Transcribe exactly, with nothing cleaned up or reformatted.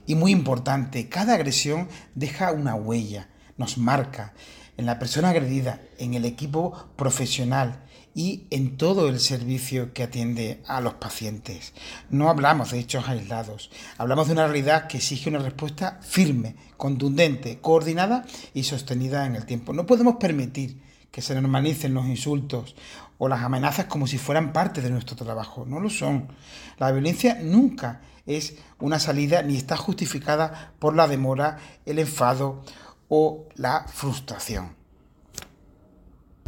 Y muy importante, cada agresión deja una huella, nos marca en la persona agredida, en el equipo profesional y en todo el servicio que atiende a los pacientes. No hablamos de hechos aislados, hablamos de una realidad que exige una respuesta firme, contundente, coordinada y sostenida en el tiempo. No podemos permitir que se normalicen los insultos o las amenazas como si fueran parte de nuestro trabajo. No lo son. La violencia nunca es una salida ni está justificada por la demora, el enfado o la frustración.